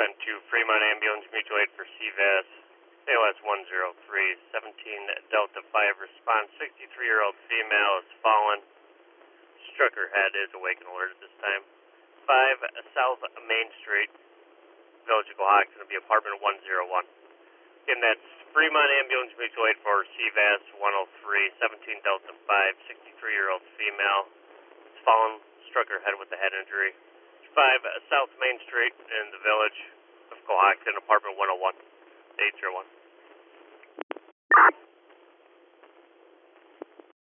Been to Fremont Ambulance Mutual Aid for CVAS, ALS 103, 17 Delta 5 response, 63-year-old female is fallen, struck her head, is awake and alert at this time. 5 South Main Street, Village of Cohocton, going to be apartment 101. Again, that's Fremont Ambulance Mutual Aid for CVAS 103, 17 Delta 5, 63-year-old female is fallen, struck her head with a head injury. 5 South Main Street in the Village of Cohocton, apartment 101, 801.